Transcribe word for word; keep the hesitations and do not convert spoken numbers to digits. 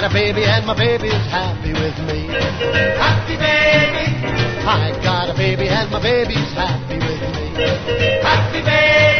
got a baby and my baby's happy with me. Happy baby, I got a baby and my baby's happy with me. happy baby.